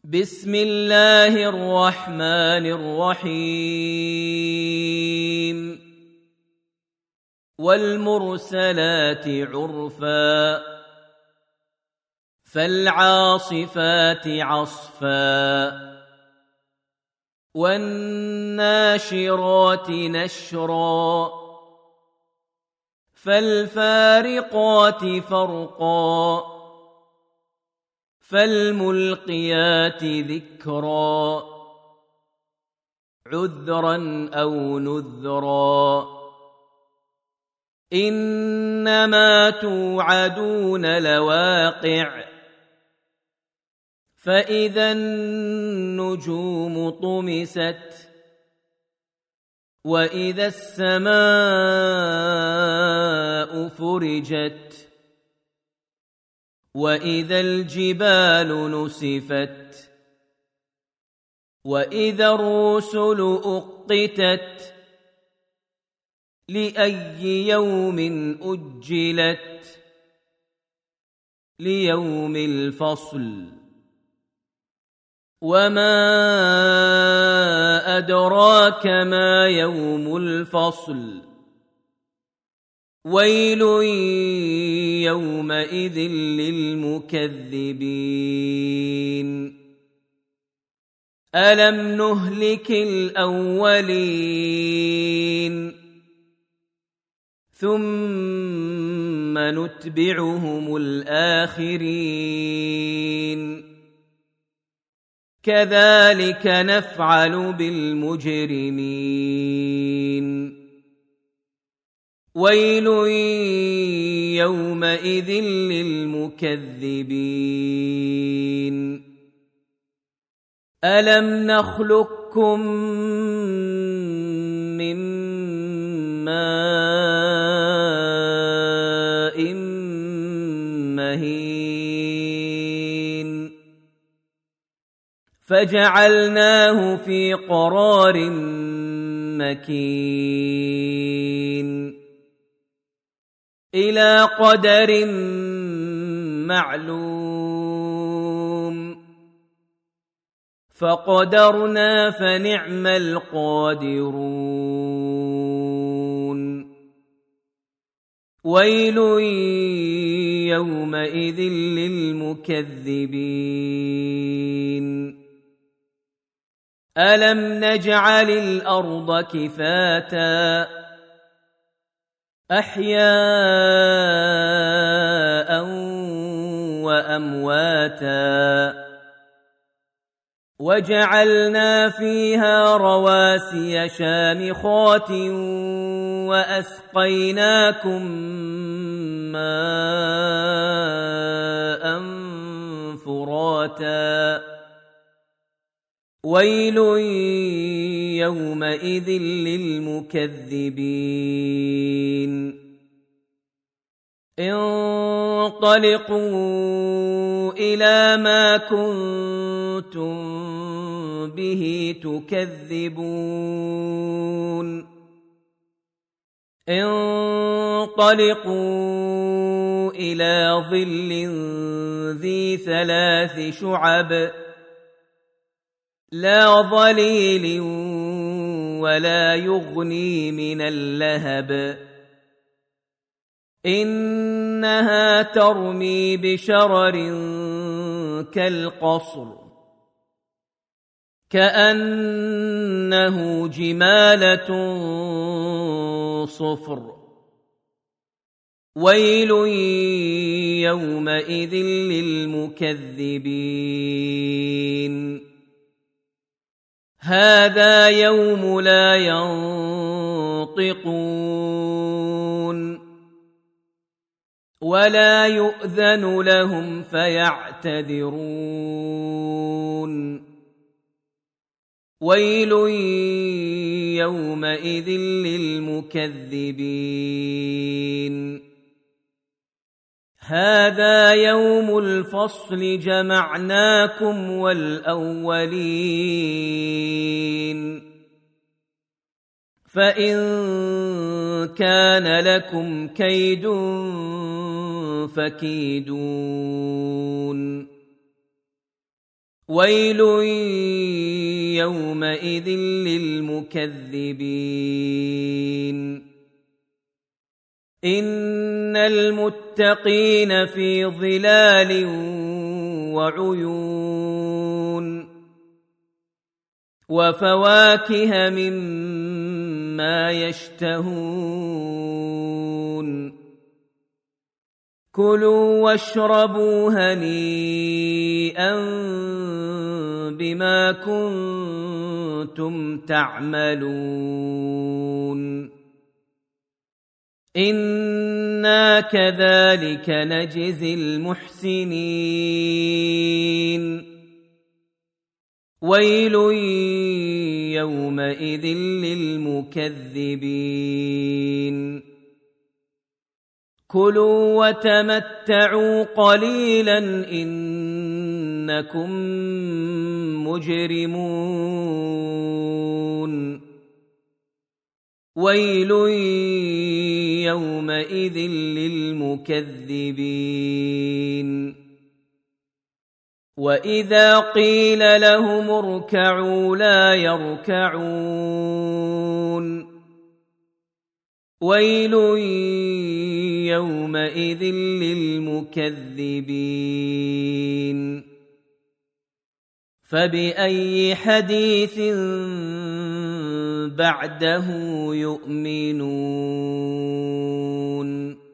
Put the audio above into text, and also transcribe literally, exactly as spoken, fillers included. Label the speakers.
Speaker 1: بسم الله الرحمن الرحيم والمرسلات عرفا فالعاصفات عصفا والناشرات نشرا فالفارقات فرقا فالملقيات ذكرا عذرا أو نذرا إنما توعدون لواقع فإذا النجوم طمست وإذا السماء فرجت وإذا الجبال نسفت وإذا الرسل أقتت لأي يوم أجلت ليوم الفصل وما أدراك ما يوم الفصل ويل يومئذ للمكذبين ألم نهلك الأولين ثم نتبعهم الآخرين كذلك نفعل بالمجرمين ويل يومئذ للمكذبين ألم نخلقكم من ماء مهين فجعلناه في قرار مكين إلى قدر معلوم فقدرنا فنعم القادرون ويل يومئذ للمكذبين ألم نجعل الأرض كفاتا أحياء وأمواتا وجعلنا فيها رواسي شامخات وأسقيناكم ماء فراتا ويل يومئذ للمكذبين انطلقوا إلى ما كنتم به تكذبون انطلقوا إلى ظل ذي ثلاث شعب لا ظليل ولا يغني من اللهب إنها ترمي بشرر كالقصر كأنه جمالة صفر ويل يومئذ للمكذبين هذا يوم لا ينطقون ولا يؤذن لهم فيعتذرون ويل يومئذ للمكذبين هذا يوم الفصل جمعناكم والأولين فإن كان لكم كيد فكيدون ويل يومئذ للمكذبين إن المتقين في ظلال وعيون وفواكه مما يشتهون كلوا واشربوا هنيئا بما كنتم تعملون إنا كذلك نجزي المحسنين ويل يومئذ للمكذبين كلوا وتمتعوا قليلا إنكم مجرمون ويل يومئذ للمكذبين وإذا قيل لهم اركعوا لا يركعون ويل يومئذ للمكذبين فبأي حديث بعده يؤمنون